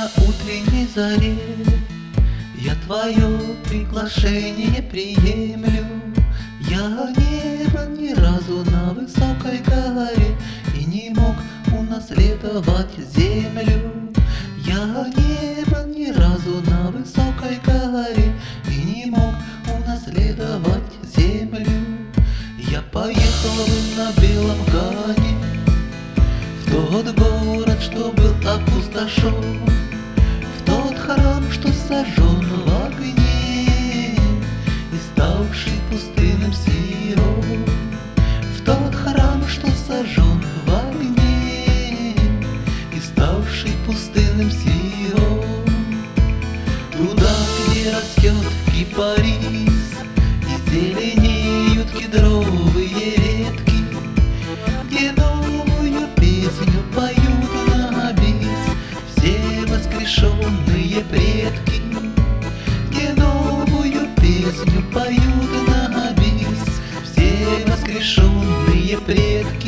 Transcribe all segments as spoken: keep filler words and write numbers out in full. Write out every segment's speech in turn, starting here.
на утренней заре я твое приглашение приемлю. Я не был ни разу на высокой горе и не мог унаследовать землю. Я не был ни разу на высокой горе и не мог унаследовать землю. Я поехал на белом коне в тот город, что был опустошен, в тот храм, что сожжен в огне и ставший пустынным сиром, в тот храм, что сожжен в огне и ставший пустынным сиром. Туда, где растет кипарис и зеленеют кедровые ветки, где новую песню поют на бис все воскрешенные предки, где новую песню поют на бис все воскрешенные предки.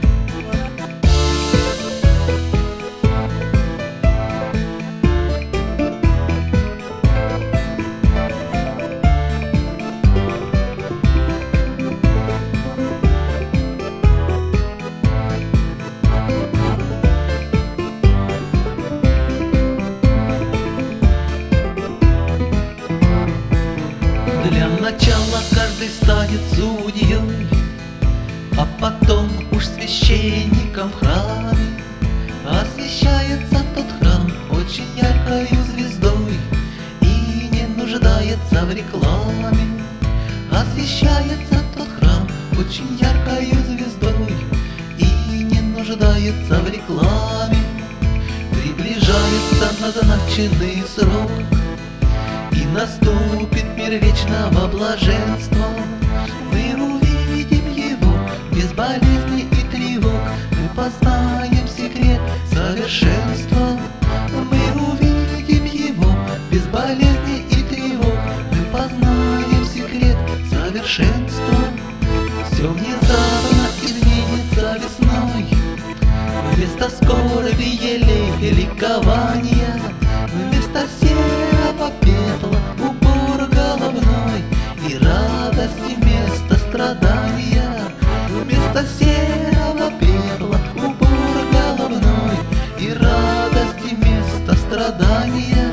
Для начала каждый станет судьей, а потом уж священником в храме. Освещается тот храм очень яркою звездой и не нуждается в рекламе. Освещается тот храм очень яркою звездой и не нуждается в рекламе. Приближается назначенный срок, и наступит мир вечного блаженства. Мы увидим его без болезней и тревог, мы познаем секрет совершенства. Мы увидим его без болезней и тревог, мы познаем секрет совершенства. Все внезапно изменится весной, вместо скорби елей ликования, вместо серого пепла убор головной и радости вместо страдания. Вместо серого пепла убор головной и радости вместо страдания.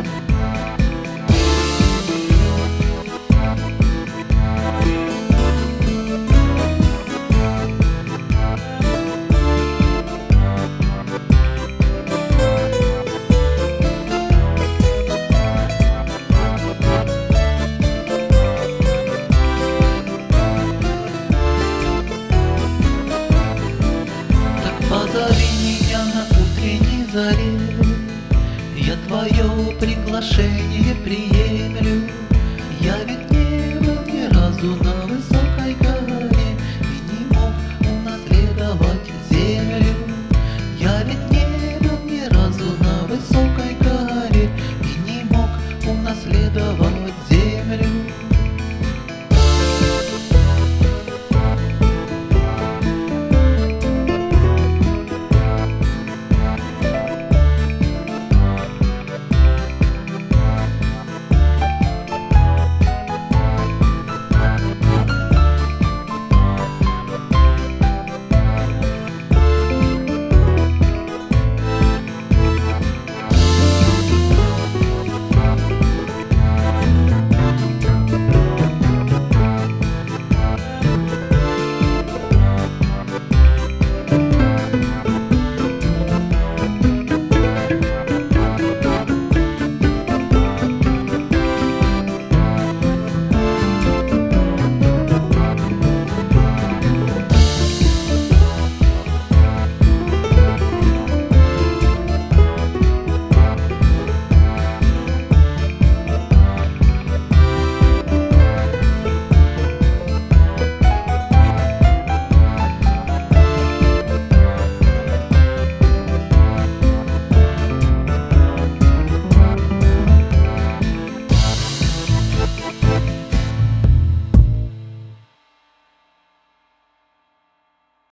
Позови меня на утренней заре, я твое приглашение приемлю. Я ведь не был ни разу